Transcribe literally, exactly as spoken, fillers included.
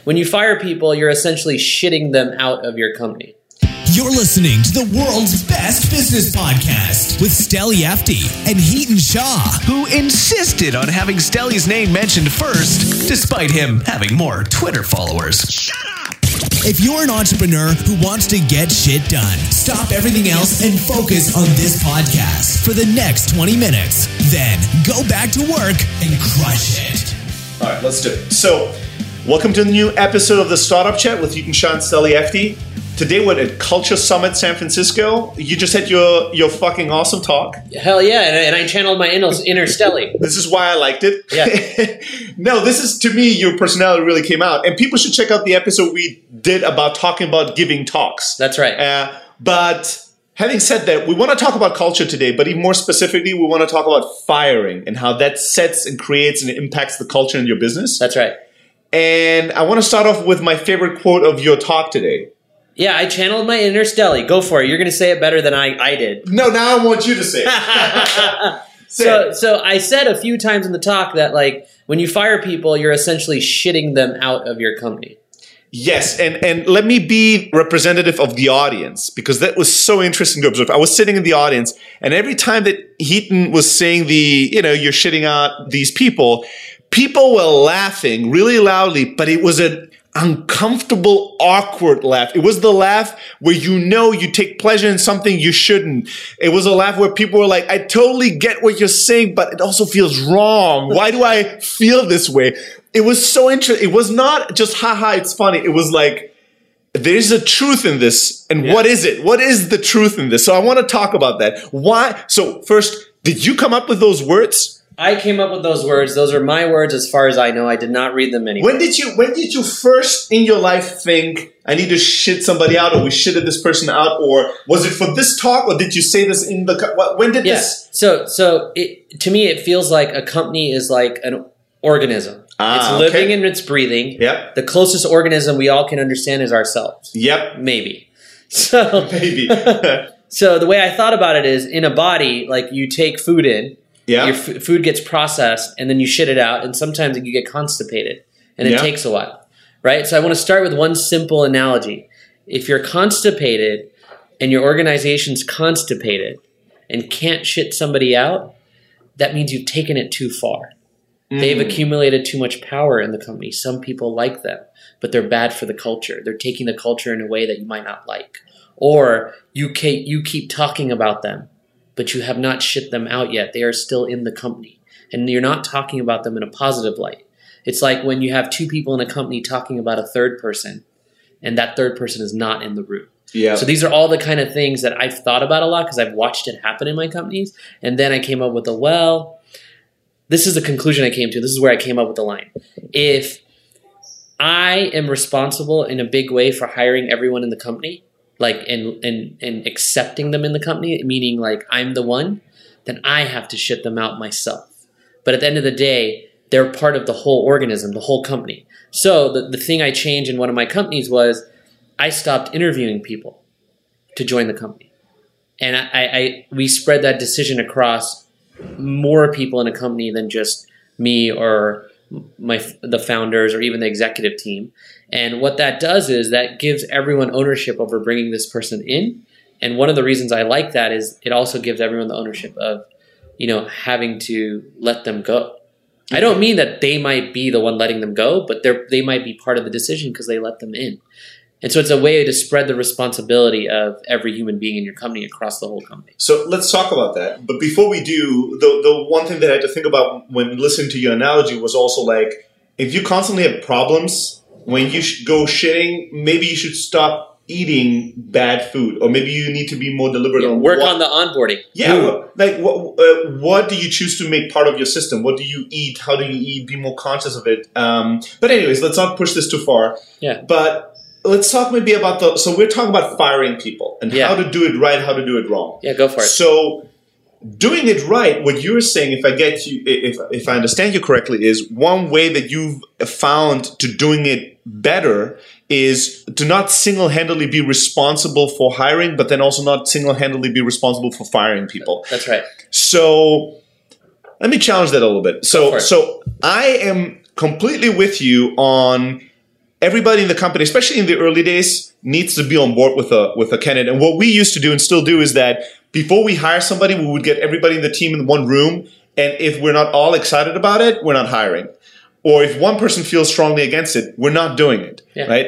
When you fire people, you're essentially shitting them out of your company. You're listening to the world's best business podcast with Steli Efti and Hiten Shah, who insisted on having Steli's name mentioned first, despite him having more Twitter followers. Shut up! If you're an entrepreneur who wants to get shit done, stop everything else and focus on this podcast for the next twenty minutes. Then go back to work and crush it. All right, let's do it. So, welcome to the new episode of the Startup Chat with Hiten Shah and Steli Efti. Today we're at Culture Summit San Francisco. You just had your, your fucking awesome talk. Hell yeah, and I, and I channeled my inner, inner Steli. This is why I liked it. Yeah. No, this is, to me, your personality really came out. And people should check out the episode we did about talking about giving talks. That's right. Uh, but having said that, we want to talk about culture today, but even more specifically, we want to talk about firing and how that sets and creates and impacts the culture in your business. That's right. And I want to start off with my favorite quote of your talk today. Yeah, I channeled my inner Steli. Go for it. You're going to say it better than I, I did. No, now I want you to say it. say so, it. so I said a few times in the talk that, like, when you fire people, you're essentially shitting them out of your company. Yes, and, and let me be representative of the audience, because that was so interesting to observe. I was sitting in the audience, and every time that Hiten was saying the, you know, you're shitting out these people, people were laughing really loudly, but it was an uncomfortable, awkward laugh. It was the laugh where you know you take pleasure in something you shouldn't. It was a laugh where people were like, I totally get what you're saying, but it also feels wrong. Why do I feel this way? It was so interesting. It was not just, haha, it's funny. It was like, there's a truth in this. And yeah. What is it? What is the truth in this? So I want to talk about that. Why? So first, did you come up with those words? I came up with those words. Those are my words as far as I know. I did not read them anywhere. When did you when did you first in your life think, I need to shit somebody out, or we shitted this person out, or was it for this talk, or did you say this in the, when did yeah. this? So, so it, to me, it feels like a company is like an organism. Ah, it's living okay. and it's breathing. Yep. The closest organism we all can understand is ourselves. Yep. Maybe. So, Maybe. So the way I thought about it is, in a body, like, you take food in. Yeah. Your f- food gets processed, and then you shit it out, and sometimes you get constipated, and it yeah. takes a while, right? So I want to start with one simple analogy. If you're constipated and your organization's constipated and can't shit somebody out, that means you've taken it too far. Mm. They've accumulated too much power in the company. Some people like them, but they're bad for the culture. They're taking the culture in a way that you might not like. Or you ke- you keep talking about them, but you have not shit them out yet. They are still in the company. And you're not talking about them in a positive light. It's like when you have two people in a company talking about a third person, and that third person is not in the room. Yeah. So these are all the kind of things that I've thought about a lot because I've watched it happen in my companies. And then I came up with the, well, this is the conclusion I came to. This is where I came up with the line. If I am responsible in a big way for hiring everyone in the company, like, and, and, and accepting them in the company, meaning like I'm the one, then I have to shit them out myself. But at the end of the day, they're part of the whole organism, the whole company. So the, the thing I changed in one of my companies was I stopped interviewing people to join the company. And I, I we spread that decision across more people in a company than just me or my the founders or even the executive team. And what that does is that gives everyone ownership over bringing this person in. And one of the reasons I like that is it also gives everyone the ownership of, you know, having to let them go. I don't mean that they might be the one letting them go, but they they might be part of the decision because they let them in. And so it's a way to spread the responsibility of every human being in your company across the whole company. So let's talk about that. But before we do, the the one thing that I had to think about when listening to your analogy was also like, if you constantly have problems, when you sh- go shitting, maybe you should stop eating bad food, or maybe you need to be more deliberate Yeah, on work what, on the onboarding. Yeah, well, like what, uh, what do you choose to make part of your system? What do you eat? How do you eat? Be more conscious of it. Um, but anyways, let's not push this too far. Yeah. But let's talk maybe about the. So we're talking about firing people and yeah. how to do it right, how to do it wrong. Yeah, go for it. So doing it right, what you're saying, if I get you, if if I understand you correctly, is one way that you've found to doing it better is to not single-handedly be responsible for hiring, but then also not single-handedly be responsible for firing people. That's right. So let me challenge that a little bit. So, so I am completely with you on everybody in the company, especially in the early days, needs to be on board with a with a candidate. And what we used to do and still do is that before we hire somebody, we would get everybody in the team in one room. And if we're not all excited about it, we're not hiring. Or if one person feels strongly against it, we're not doing it. Yeah. Right?